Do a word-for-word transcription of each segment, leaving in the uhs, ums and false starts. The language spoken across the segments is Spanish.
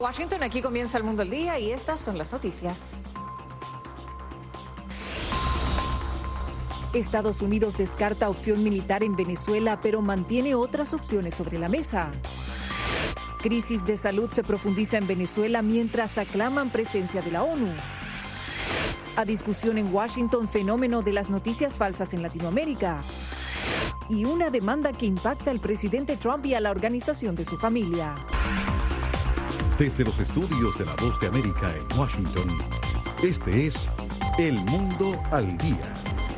Washington, aquí comienza el Mundo al Día y estas son las noticias. Estados Unidos descarta opción militar en Venezuela, pero mantiene otras opciones sobre la mesa. Crisis de salud se profundiza en Venezuela mientras aclaman presencia de la ONU. A discusión en Washington, fenómeno de las noticias falsas en Latinoamérica. Y una demanda que impacta al presidente Trump y a la organización de su familia. Desde los estudios de La Voz de América en Washington, este es El Mundo al Día.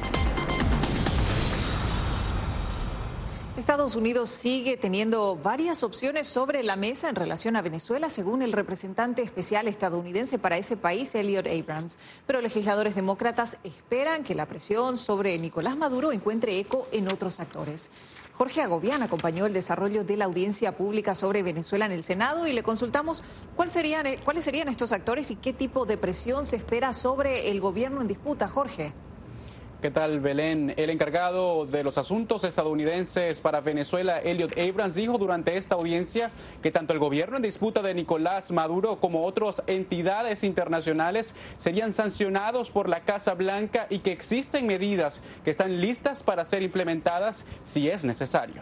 Estados Unidos sigue teniendo varias opciones sobre la mesa en relación a Venezuela, según el representante especial estadounidense para ese país, Elliot Abrams. Pero legisladores demócratas esperan que la presión sobre Nicolás Maduro encuentre eco en otros actores. Jorge Agobián acompañó el desarrollo de la audiencia pública sobre Venezuela en el Senado y le consultamos cuáles serían, cuáles serían estos actores y qué tipo de presión se espera sobre el gobierno en disputa. Jorge. ¿Qué tal, Belén? El encargado de los asuntos estadounidenses para Venezuela, Elliot Abrams, dijo durante esta audiencia que tanto el gobierno en disputa de Nicolás Maduro como otras entidades internacionales serían sancionados por la Casa Blanca y que existen medidas que están listas para ser implementadas si es necesario.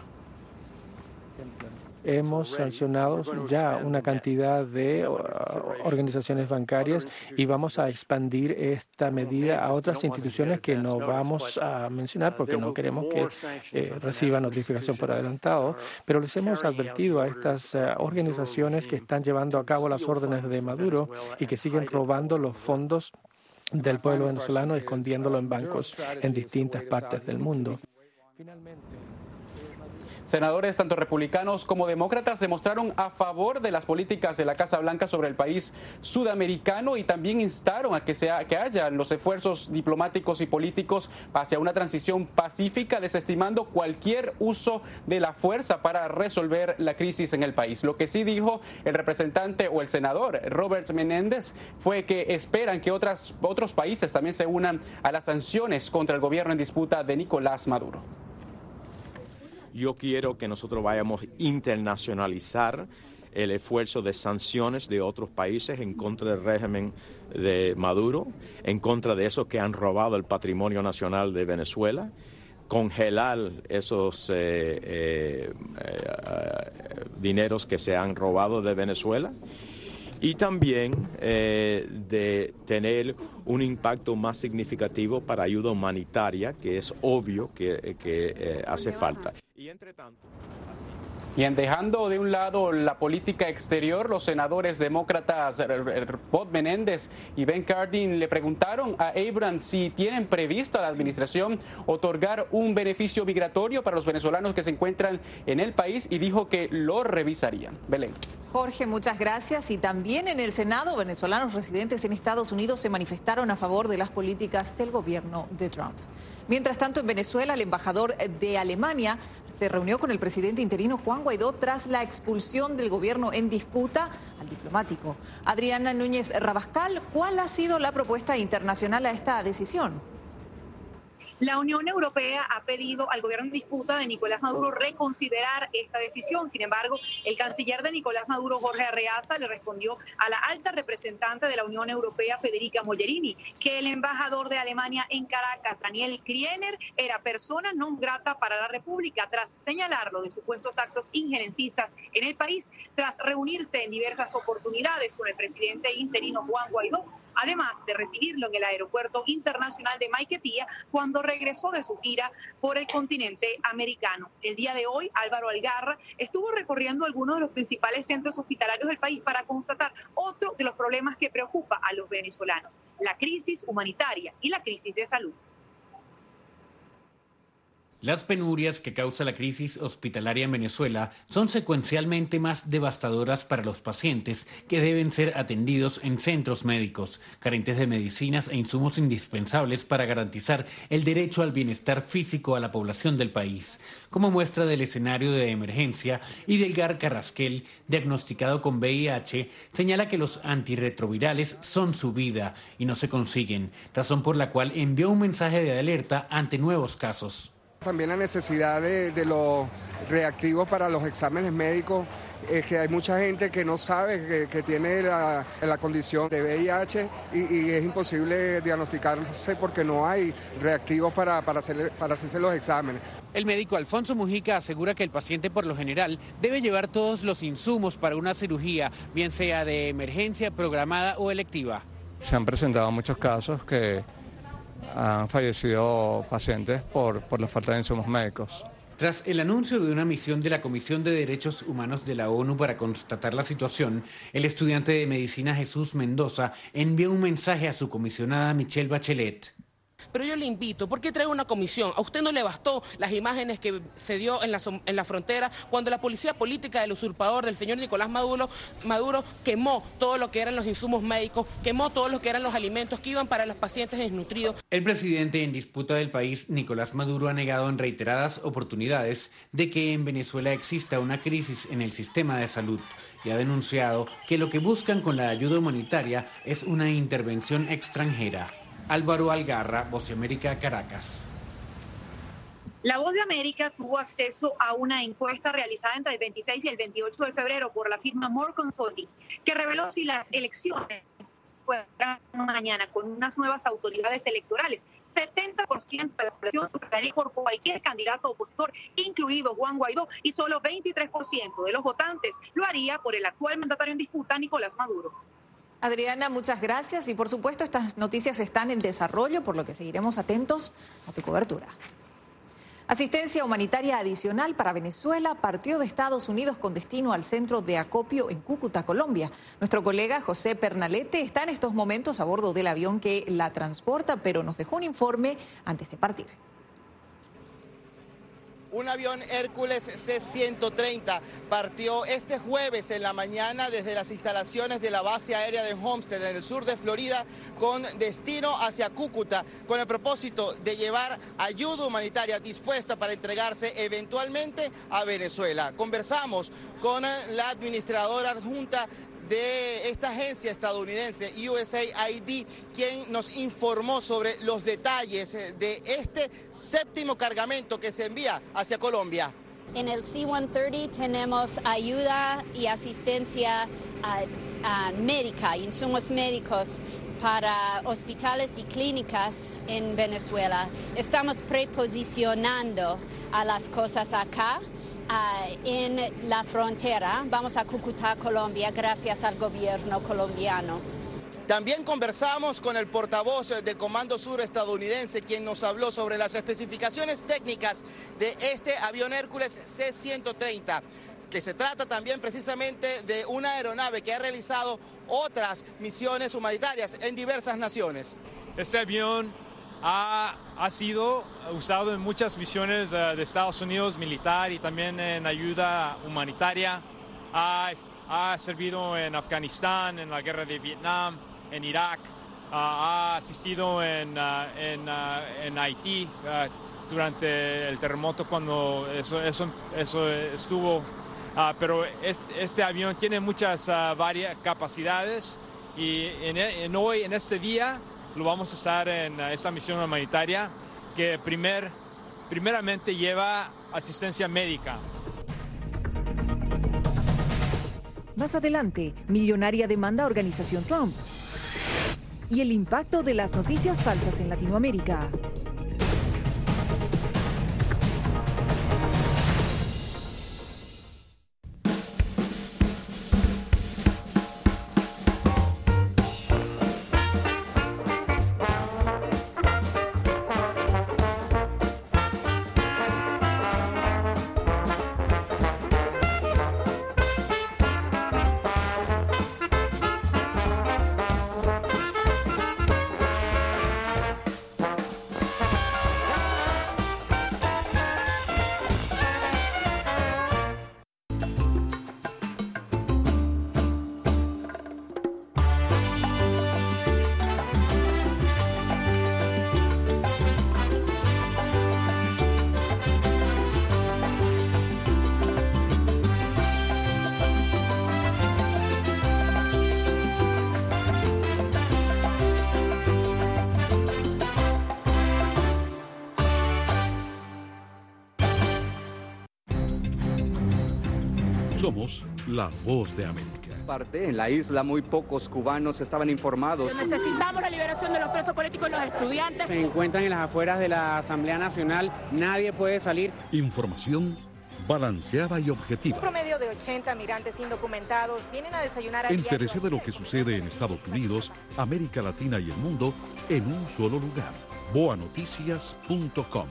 Hemos sancionado ya una cantidad de uh, organizaciones bancarias y vamos a expandir esta medida a otras instituciones que no vamos a mencionar porque no queremos que eh, reciban notificación por adelantado, pero les hemos advertido a estas uh, organizaciones que están llevando a cabo las órdenes de Maduro y que siguen robando los fondos del pueblo venezolano, escondiéndolo en bancos en distintas partes del mundo. Finalmente, senadores, tanto republicanos como demócratas, se mostraron a favor de las políticas de la Casa Blanca sobre el país sudamericano y también instaron a que, sea, que haya los esfuerzos diplomáticos y políticos hacia una transición pacífica, desestimando cualquier uso de la fuerza para resolver la crisis en el país. Lo que sí dijo el representante o el senador Robert Menéndez fue que esperan que otras, otros países también se unan a las sanciones contra el gobierno en disputa de Nicolás Maduro. Yo quiero que nosotros vayamos a internacionalizar el esfuerzo de sanciones de otros países en contra del régimen de Maduro, en contra de esos que han robado el patrimonio nacional de Venezuela, congelar esos eh, eh, eh, dineros que se han robado de Venezuela y también eh, de tener un impacto más significativo para ayuda humanitaria, que es obvio que, que eh, hace falta. Y entre tanto, y en dejando de un lado la política exterior, los senadores demócratas Bob Menéndez y Ben Cardin le preguntaron a Abrams si tienen previsto a la administración otorgar un beneficio migratorio para los venezolanos que se encuentran en el país y dijo que lo revisarían. Belén. Jorge, muchas gracias. Y también en el Senado, venezolanos residentes en Estados Unidos se manifestaron a favor de las políticas del gobierno de Trump. Mientras tanto, en Venezuela, el embajador de Alemania se reunió con el presidente interino Juan Guaidó tras la expulsión del gobierno en disputa al diplomático. Adriana Núñez Rabascal, ¿cuál ha sido la propuesta internacional a esta decisión? La Unión Europea ha pedido al gobierno en disputa de Nicolás Maduro reconsiderar esta decisión. Sin embargo, el canciller de Nicolás Maduro, Jorge Arreaza, le respondió a la alta representante de la Unión Europea, Federica Mogherini, que el embajador de Alemania en Caracas, Daniel Kriener, era persona non grata para la República, tras señalarlo de supuestos actos injerencistas en el país, tras reunirse en diversas oportunidades con el presidente interino Juan Guaidó, además de recibirlo en el aeropuerto internacional de Maiquetía cuando regresó de su gira por el continente americano. El día de hoy, Álvaro Algarra estuvo recorriendo algunos de los principales centros hospitalarios del país para constatar otro de los problemas que preocupa a los venezolanos, la crisis humanitaria y la crisis de salud. Las penurias que causa la crisis hospitalaria en Venezuela son secuencialmente más devastadoras para los pacientes que deben ser atendidos en centros médicos, carentes de medicinas e insumos indispensables para garantizar el derecho al bienestar físico a la población del país. Como muestra del escenario de emergencia, Idelgar Carrasquel, diagnosticado con V I H, señala que los antirretrovirales son su vida y no se consiguen, razón por la cual envió un mensaje de alerta ante nuevos casos. También la necesidad de, de los reactivos para los exámenes médicos, es que hay mucha gente que no sabe que, que tiene la, la condición de V I H y, y es imposible diagnosticarse porque no hay reactivos para, para, hacer, para hacerse los exámenes. El médico Alfonso Mujica asegura que el paciente por lo general debe llevar todos los insumos para una cirugía, bien sea de emergencia, programada o electiva. Se han presentado muchos casos que han fallecido pacientes por, por la falta de insumos médicos. Tras el anuncio de una misión de la Comisión de Derechos Humanos de la ONU para constatar la situación, el estudiante de medicina Jesús Mendoza envió un mensaje a su comisionada Michelle Bachelet. Pero yo le invito, ¿por qué trae una comisión? ¿A usted no le bastó las imágenes que se dio en la, en la frontera cuando la policía política del usurpador, del señor Nicolás Maduro, Maduro quemó todo lo que eran los insumos médicos, quemó todo lo que eran los alimentos que iban para los pacientes desnutridos? El presidente en disputa del país, Nicolás Maduro, ha negado en reiteradas oportunidades de que en Venezuela exista una crisis en el sistema de salud y ha denunciado que lo que buscan con la ayuda humanitaria es una intervención extranjera. Álvaro Algarra, Voz de América, Caracas. La Voz de América tuvo acceso a una encuesta realizada entre el veintiséis y el veintiocho de febrero por la firma Moore Consulting, que reveló si las elecciones fueran mañana con unas nuevas autoridades electorales, setenta por ciento de la población sufragiaría por cualquier candidato opositor, incluido Juan Guaidó, y solo veintitrés por ciento de los votantes lo haría por el actual mandatario en disputa, Nicolás Maduro. Adriana, muchas gracias y por supuesto estas noticias están en desarrollo, por lo que seguiremos atentos a tu cobertura. Asistencia humanitaria adicional para Venezuela partió de Estados Unidos con destino al centro de acopio en Cúcuta, Colombia. Nuestro colega José Pernalete está en estos momentos a bordo del avión que la transporta, pero nos dejó un informe antes de partir. Un avión Hércules C ciento treinta partió este jueves en la mañana desde las instalaciones de la base aérea de Homestead en el sur de Florida con destino hacia Cúcuta con el propósito de llevar ayuda humanitaria dispuesta para entregarse eventualmente a Venezuela. Conversamos con la administradora adjunta de esta agencia estadounidense U S A I D, quien nos informó sobre los detalles de este séptimo cargamento que se envía hacia Colombia. En el C ciento treinta tenemos ayuda y asistencia uh, uh, médica, insumos médicos para hospitales y clínicas en Venezuela. Estamos preposicionando a las cosas acá. Uh, en la frontera, vamos a Cúcuta, Colombia, gracias al gobierno colombiano. También conversamos con el portavoz del Comando Sur estadounidense, quien nos habló sobre las especificaciones técnicas de este avión Hércules C ciento treinta, que se trata también precisamente de una aeronave que ha realizado otras misiones humanitarias en diversas naciones. Este avión Ha, ha sido usado en muchas misiones uh, de Estados Unidos, militar y también en ayuda humanitaria. Ha, ha servido en Afganistán, en la guerra de Vietnam, en Irak. Uh, ha asistido en, uh, en, uh, en Haití uh, durante el terremoto cuando eso, eso, eso estuvo. Uh, pero este, este avión tiene muchas uh, varias capacidades y en, en hoy, en este día, lo vamos a estar en esta misión humanitaria que primer, primeramente lleva asistencia médica. Más adelante, millonaria demanda a organización Trump. Y el impacto de las noticias falsas en Latinoamérica. Somos la voz de América. En la isla muy pocos cubanos estaban informados. Necesitamos la liberación de los presos políticos y los estudiantes. Se encuentran en las afueras de la Asamblea Nacional, nadie puede salir. Información balanceada y objetiva. Un promedio de ochenta migrantes indocumentados vienen a desayunar a Entérese de lo que sucede en Estados Unidos, América Latina y el mundo en un solo lugar. boa noticias punto com.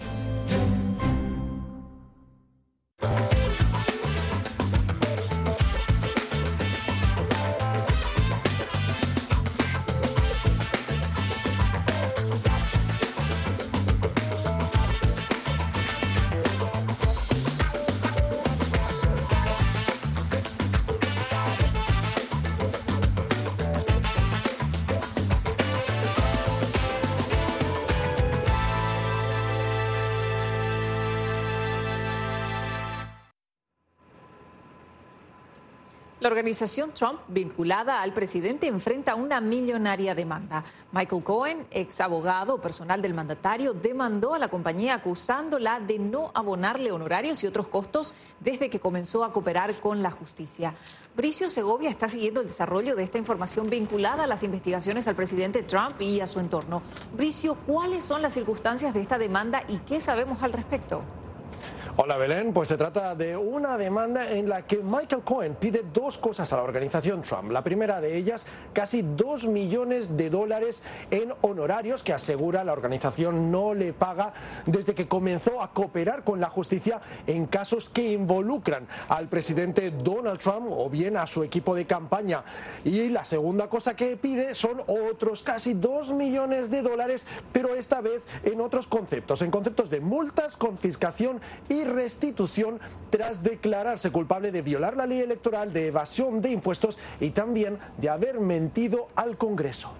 La organización Trump, vinculada al presidente, enfrenta una millonaria demanda. Michael Cohen, ex abogado personal del mandatario, demandó a la compañía acusándola de no abonarle honorarios y otros costos desde que comenzó a cooperar con la justicia. Bricio Segovia está siguiendo el desarrollo de esta información vinculada a las investigaciones al presidente Trump y a su entorno. Bricio, ¿cuáles son las circunstancias de esta demanda y qué sabemos al respecto? Hola Belén, pues se trata de una demanda en la que Michael Cohen pide dos cosas a la organización Trump. La primera de ellas, casi dos millones de dólares en honorarios que asegura la organización no le paga desde que comenzó a cooperar con la justicia en casos que involucran al presidente Donald Trump o bien a su equipo de campaña. Y la segunda cosa que pide son otros casi dos millones de dólares, pero esta vez en otros conceptos, en conceptos de multas, confiscación y restitución tras declararse culpable de violar la ley electoral, de evasión de impuestos y también de haber mentido al Congreso.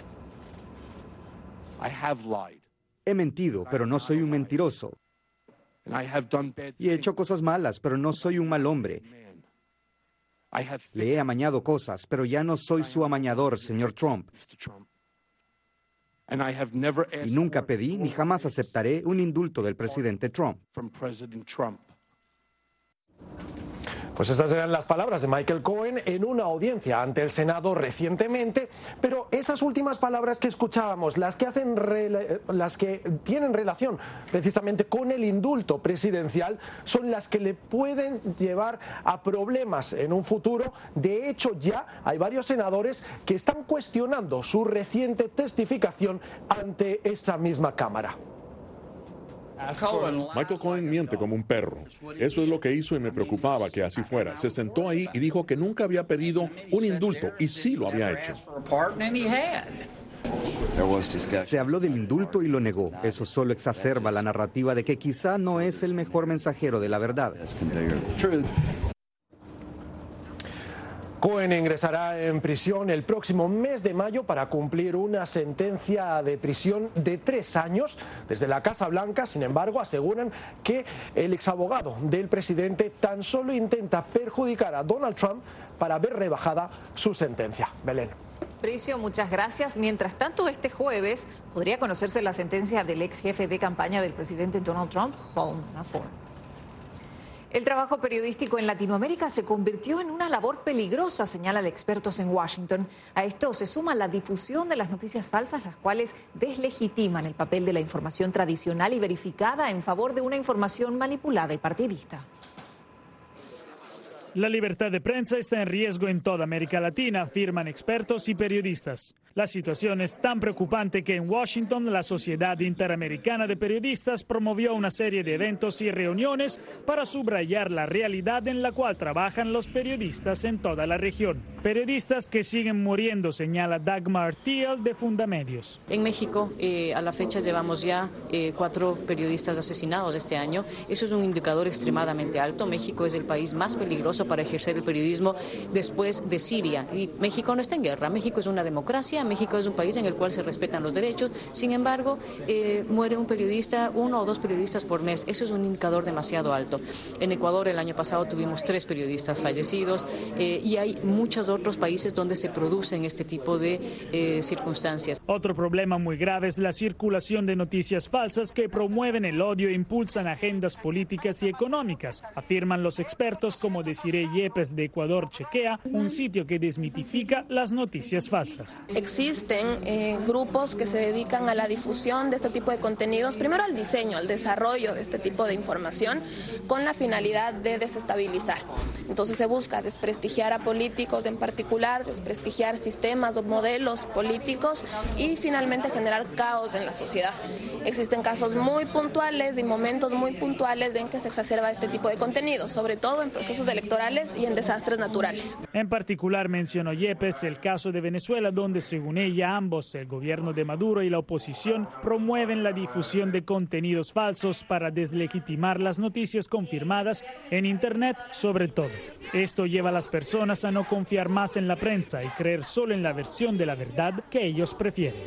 He mentido, pero no soy un mentiroso. Y he hecho cosas malas, pero no soy un mal hombre. Le he amañado cosas, pero ya no soy su amañador, señor Trump. Y nunca pedí ni jamás aceptaré un indulto del presidente Trump. Pues estas eran las palabras de Michael Cohen en una audiencia ante el Senado recientemente, pero esas últimas palabras que escuchábamos, las que hacen las que tienen relación precisamente con el indulto presidencial, son las que le pueden llevar a problemas en un futuro. De hecho, ya hay varios senadores que están cuestionando su reciente testificación ante esa misma Cámara. Michael Cohen miente como un perro. Eso es lo que hizo y me preocupaba que así fuera. Se sentó ahí y dijo que nunca había pedido un indulto y sí lo había hecho. Se habló del indulto y lo negó. Eso solo exacerba la narrativa de que quizá no es el mejor mensajero de la verdad. Cohen ingresará en prisión el próximo mes de mayo para cumplir una sentencia de prisión de tres años. Desde la Casa Blanca, sin embargo, aseguran que el exabogado del presidente tan solo intenta perjudicar a Donald Trump para ver rebajada su sentencia. Belén. Bricio, muchas gracias. Mientras tanto, este jueves podría conocerse la sentencia del ex jefe de campaña del presidente Donald Trump, Paul Manafort. El trabajo periodístico en Latinoamérica se convirtió en una labor peligrosa, señalan expertos en Washington. A esto se suma la difusión de las noticias falsas, las cuales deslegitiman el papel de la información tradicional y verificada en favor de una información manipulada y partidista. La libertad de prensa está en riesgo en toda América Latina, afirman expertos y periodistas. La situación es tan preocupante que en Washington la Sociedad Interamericana de Periodistas promovió una serie de eventos y reuniones para subrayar la realidad en la cual trabajan los periodistas en toda la región. Periodistas que siguen muriendo, señala Dagmar Thiel de Fundamedios. En México, eh, a la fecha llevamos ya eh, cuatro periodistas asesinados este año. Eso es un indicador extremadamente alto. México es el país más peligroso para ejercer el periodismo después de Siria. Y México no está en guerra. México es una democracia mayoría. México es un país en el cual se respetan los derechos. Sin embargo, eh, muere un periodista, uno o dos periodistas por mes. Eso es un indicador demasiado alto. En Ecuador el año pasado tuvimos tres periodistas fallecidos eh, y hay muchos otros países donde se producen este tipo de eh, circunstancias. Otro problema muy grave es la circulación de noticias falsas que promueven el odio e impulsan agendas políticas y económicas, afirman los expertos como Desiree Yepes de Ecuador Chequea, un sitio que desmitifica las noticias falsas. Existen eh, grupos que se dedican a la difusión de este tipo de contenidos, primero al diseño, al desarrollo de este tipo de información, con la finalidad de desestabilizar. Entonces se busca desprestigiar a políticos en particular, desprestigiar sistemas o modelos políticos y finalmente generar caos en la sociedad. Existen casos muy puntuales y momentos muy puntuales en que se exacerba este tipo de contenidos, sobre todo en procesos electorales y en desastres naturales. En particular mencionó Yepes el caso de Venezuela, donde según ella ambos, el gobierno de Maduro y la oposición, promueven la difusión de contenidos falsos para deslegitimar las noticias confirmadas en Internet sobre todo. Esto lleva a las personas a no confiar más en la prensa y creer solo en la versión de la verdad que ellos prefieren.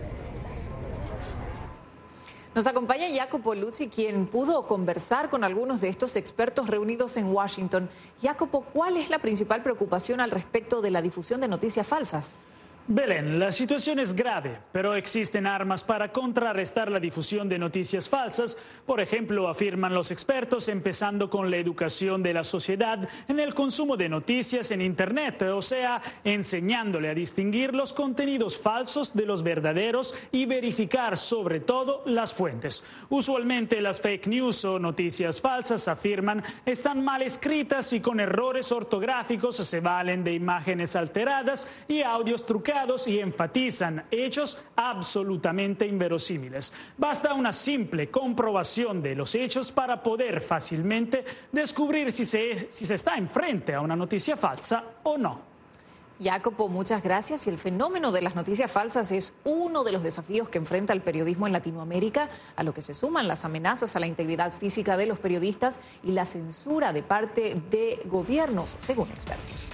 Nos acompaña Jacopo Luzzi, quien pudo conversar con algunos de estos expertos reunidos en Washington. Jacopo, ¿cuál es la principal preocupación al respecto de la difusión de noticias falsas? Belén, la situación es grave, pero existen armas para contrarrestar la difusión de noticias falsas. Por ejemplo, afirman los expertos, empezando con la educación de la sociedad en el consumo de noticias en Internet, o sea, enseñándole a distinguir los contenidos falsos de los verdaderos y verificar sobre todo las fuentes. Usualmente las fake news o noticias falsas, afirman, están mal escritas y con errores ortográficos, se valen de imágenes alteradas y audios trucados y enfatizan hechos absolutamente inverosímiles. Basta una simple comprobación de los hechos para poder fácilmente descubrir si se, si se está enfrente a una noticia falsa o no. Jacopo, muchas gracias. Y el fenómeno de las noticias falsas es uno de los desafíos que enfrenta el periodismo en Latinoamérica, a lo que se suman las amenazas a la integridad física de los periodistas y la censura de parte de gobiernos, según expertos.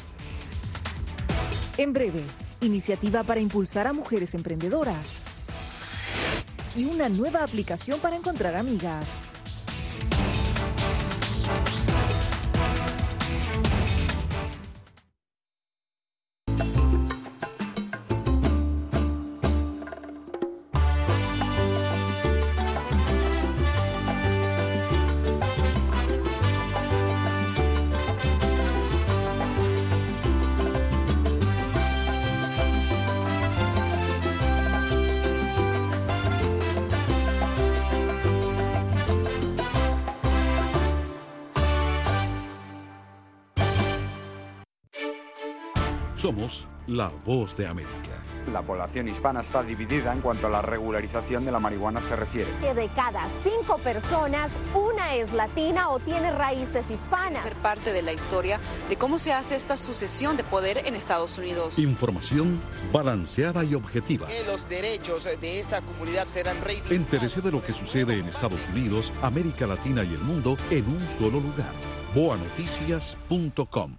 En breve, iniciativa para impulsar a mujeres emprendedoras y una nueva aplicación para encontrar amigas. Somos la voz de América. La población hispana está dividida en cuanto a la regularización de la marihuana se refiere. De cada cinco personas, una es latina o tiene raíces hispanas. Ser parte de la historia de cómo se hace esta sucesión de poder en Estados Unidos. Información balanceada y objetiva. Que los derechos de esta comunidad serán reivindicados. Entérese de lo que sucede en Estados Unidos, América Latina y el mundo en un solo lugar. boa noticias punto com.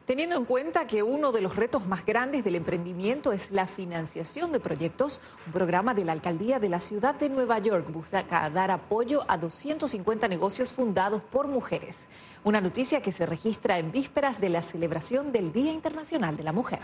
Teniendo en cuenta que uno de los retos más grandes del emprendimiento es la financiación de proyectos, un programa de la alcaldía de la ciudad de Nueva York busca dar apoyo a doscientos cincuenta negocios fundados por mujeres. Una noticia que se registra en vísperas de la celebración del Día Internacional de la Mujer.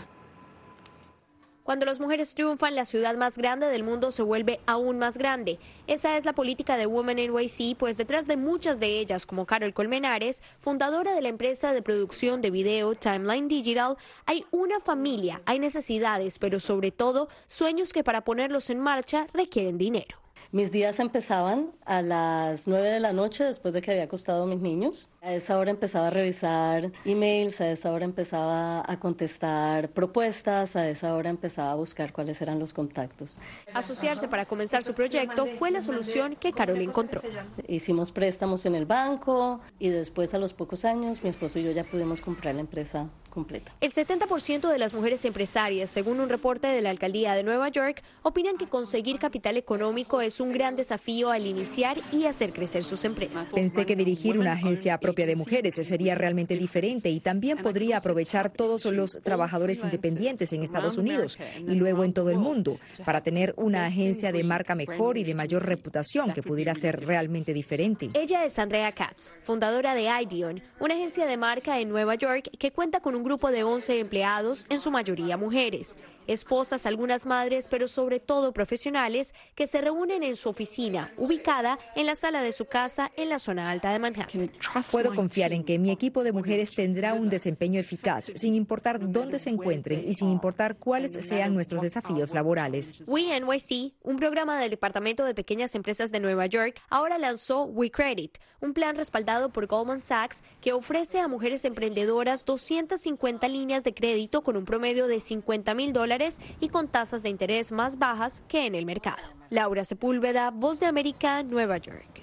Cuando las mujeres triunfan, la ciudad más grande del mundo se vuelve aún más grande. Esa es la política de Women N Y C, pues detrás de muchas de ellas, como Carol Colmenares, fundadora de la empresa de producción de video Timeline Digital, hay una familia, hay necesidades, pero sobre todo sueños que para ponerlos en marcha requieren dinero. Mis días empezaban a las nueve de la noche después de que había acostado a mis niños. A esa hora empezaba a revisar emails, a esa hora empezaba a contestar propuestas, a esa hora empezaba a buscar cuáles eran los contactos. Asociarse para comenzar su proyecto fue la solución que Carol encontró. Hicimos préstamos en el banco y después, a los pocos años, mi esposo y yo ya pudimos comprar la empresa completa. El setenta por ciento de las mujeres empresarias, según un reporte de la alcaldía de Nueva York, opinan que conseguir capital económico es un gran desafío al iniciar y hacer crecer sus empresas. Pensé que dirigir una agencia propia de mujeres sería realmente diferente y también podría aprovechar todos los trabajadores independientes en Estados Unidos y luego en todo el mundo para tener una agencia de marca mejor y de mayor reputación que pudiera ser realmente diferente. Ella es Andrea Katz, fundadora de Ideon, una agencia de marca en Nueva York que cuenta con un grupo de once empleados, en su mayoría mujeres. Esposas, algunas madres, pero sobre todo profesionales que se reúnen en su oficina, ubicada en la sala de su casa en la zona alta de Manhattan. Puedo confiar en que mi equipo de mujeres tendrá un desempeño eficaz, sin importar dónde se encuentren y sin importar cuáles sean nuestros desafíos laborales. We N Y C, un programa del Departamento de Pequeñas Empresas de Nueva York, ahora lanzó We Credit, un plan respaldado por Goldman Sachs que ofrece a mujeres emprendedoras doscientas cincuenta líneas de crédito con un promedio de cincuenta mil dólares y con tasas de interés más bajas que en el mercado. Laura Sepúlveda, Voz de América, Nueva York.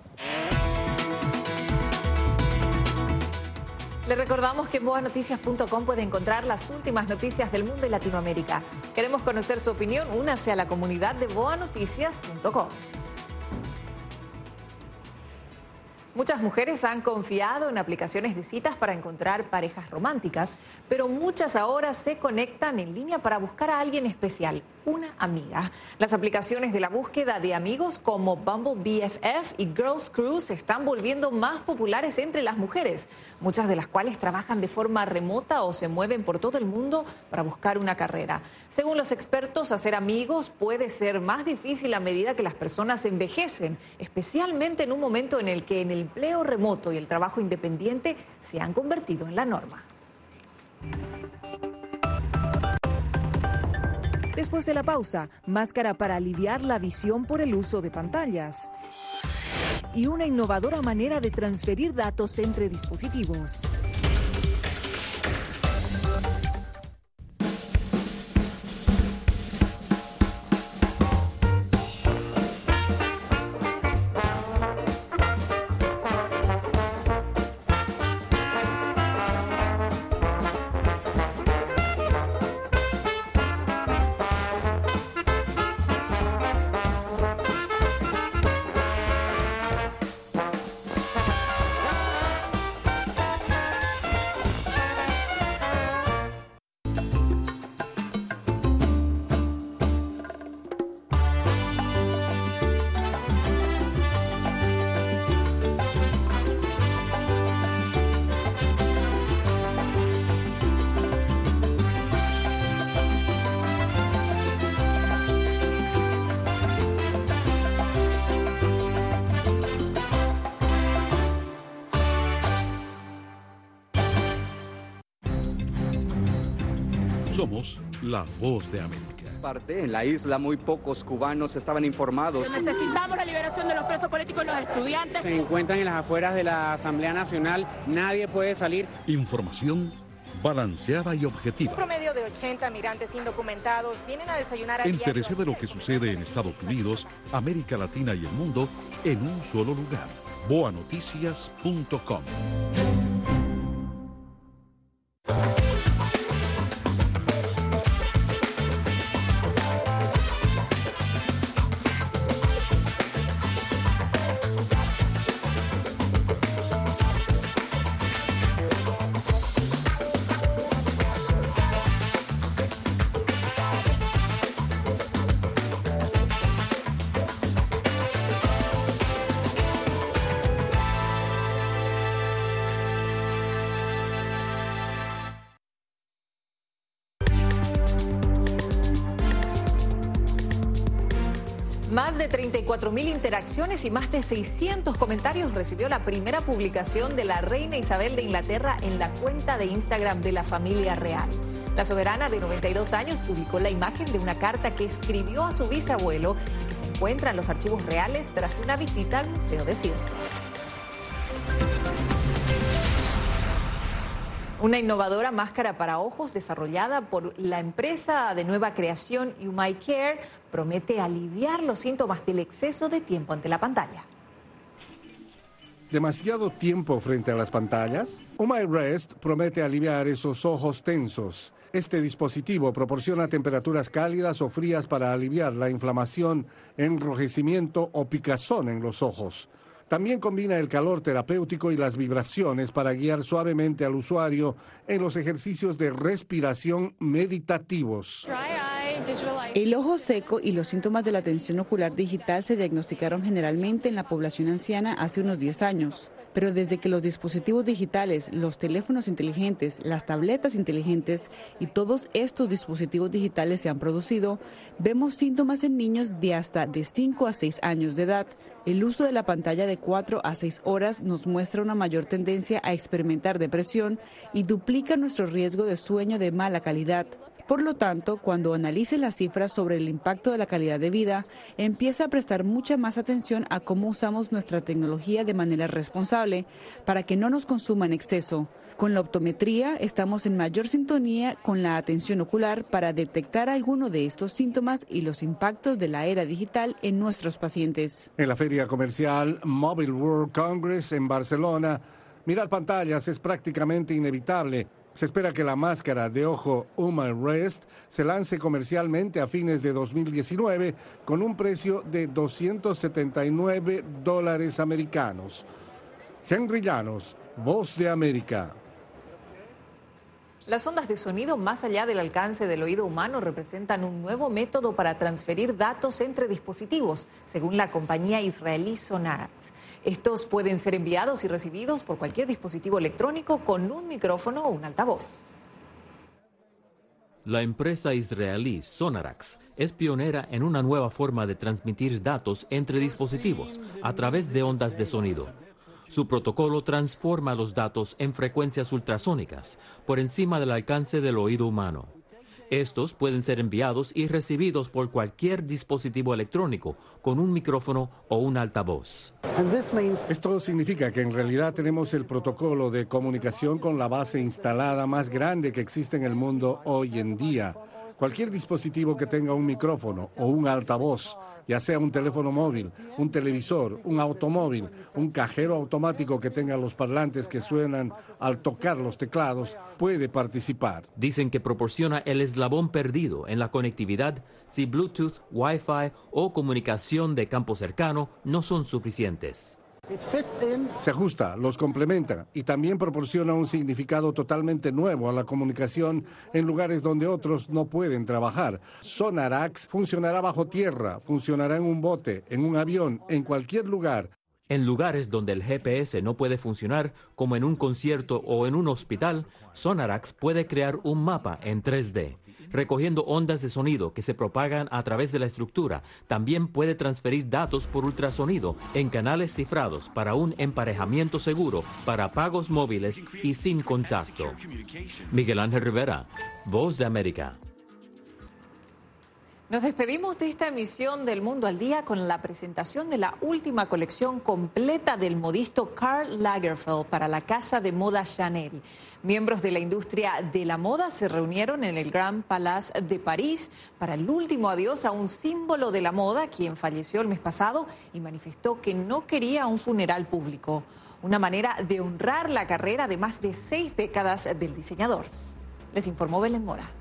Le recordamos que en boa noticias punto com puede encontrar las últimas noticias del mundo y Latinoamérica. Queremos conocer su opinión, únase a la comunidad de boa noticias punto com. Muchas mujeres han confiado en aplicaciones de citas para encontrar parejas románticas, pero muchas ahora se conectan en línea para buscar a alguien especial, una amiga. Las aplicaciones de la búsqueda de amigos como Bumble B F F y Girls Cruise se están volviendo más populares entre las mujeres, muchas de las cuales trabajan de forma remota o se mueven por todo el mundo para buscar una carrera. Según los expertos, hacer amigos puede ser más difícil a medida que las personas envejecen, especialmente en un momento en el que en el empleo remoto y el trabajo independiente se han convertido en la norma. Después de la pausa, máscara para aliviar la visión por el uso de pantallas y una innovadora manera de transferir datos entre dispositivos. Somos la Voz de América. Parte en la isla muy pocos cubanos estaban informados. Necesitamos la liberación de los presos políticos y los estudiantes. Se encuentran en las afueras de la Asamblea Nacional, nadie puede salir. Información balanceada y objetiva. Un promedio de ochenta migrantes indocumentados vienen a desayunar a Entérese de lo que sucede en Estados Unidos, América Latina y el mundo en un solo lugar. boa noticias punto com. Más de treinta y cuatro mil interacciones y más de seiscientos comentarios recibió la primera publicación de la reina Isabel de Inglaterra en la cuenta de Instagram de la familia real. La soberana de noventa y dos años publicó la imagen de una carta que escribió a su bisabuelo y que se encuentra en los archivos reales tras una visita al Museo de Ciencias. Una innovadora máscara para ojos desarrollada por la empresa de nueva creación UmyCare promete aliviar los síntomas del exceso de tiempo ante la pantalla. ¿Demasiado tiempo frente a las pantallas? UmyRest promete aliviar esos ojos tensos. Este dispositivo proporciona temperaturas cálidas o frías para aliviar la inflamación, enrojecimiento o picazón en los ojos. También combina el calor terapéutico y las vibraciones para guiar suavemente al usuario en los ejercicios de respiración meditativos. El ojo seco y los síntomas de la tensión ocular digital se diagnosticaron generalmente en la población anciana hace unos diez años. Pero desde que los dispositivos digitales, los teléfonos inteligentes, las tabletas inteligentes y todos estos dispositivos digitales se han producido, vemos síntomas en niños de hasta de cinco a seis años de edad. El uso de la pantalla de cuatro a seis horas nos muestra una mayor tendencia a experimentar depresión y duplica nuestro riesgo de sueño de mala calidad. Por lo tanto, cuando analice las cifras sobre el impacto de la calidad de vida, empieza a prestar mucha más atención a cómo usamos nuestra tecnología de manera responsable para que no nos consuma en exceso. Con la optometría estamos en mayor sintonía con la atención ocular para detectar alguno de estos síntomas y los impactos de la era digital en nuestros pacientes. En la feria comercial Mobile World Congress en Barcelona, mirar pantallas es prácticamente inevitable. Se espera que la máscara de ojo UmyRest se lance comercialmente a fines de dos mil diecinueve con un precio de doscientos setenta y nueve dólares americanos. Henry Llanos, Voz de América. Las ondas de sonido más allá del alcance del oído humano representan un nuevo método para transferir datos entre dispositivos, según la compañía israelí Sonarax. Estos pueden ser enviados y recibidos por cualquier dispositivo electrónico con un micrófono o un altavoz. La empresa israelí Sonarax es pionera en una nueva forma de transmitir datos entre dispositivos a través de ondas de sonido. Su protocolo transforma los datos en frecuencias ultrasónicas por encima del alcance del oído humano. Estos pueden ser enviados y recibidos por cualquier dispositivo electrónico con un micrófono o un altavoz. Esto significa que en realidad tenemos el protocolo de comunicación con la base instalada más grande que existe en el mundo hoy en día. Cualquier dispositivo que tenga un micrófono o un altavoz, ya sea un teléfono móvil, un televisor, un automóvil, un cajero automático que tenga los parlantes que suenan al tocar los teclados, puede participar. Dicen que proporciona el eslabón perdido en la conectividad si Bluetooth, Wi-Fi o comunicación de campo cercano no son suficientes. Se ajusta, los complementa y también proporciona un significado totalmente nuevo a la comunicación en lugares donde otros no pueden trabajar. Sonarax funcionará bajo tierra, funcionará en un bote, en un avión, en cualquier lugar. En lugares donde el G P S no puede funcionar, como en un concierto o en un hospital, Sonarax puede crear un mapa en tres D. Recogiendo ondas de sonido que se propagan a través de la estructura, también puede transferir datos por ultrasonido en canales cifrados para un emparejamiento seguro para pagos móviles y sin contacto. Miguel Ángel Rivera, Voz de América. Nos despedimos de esta emisión del Mundo al Día con la presentación de la última colección completa del modisto Karl Lagerfeld para la casa de moda Chanel. Miembros de la industria de la moda se reunieron en el Grand Palais de París para el último adiós a un símbolo de la moda, quien falleció el mes pasado y manifestó que no quería un funeral público. Una manera de honrar la carrera de más de seis décadas del diseñador. Les informó Belén Mora.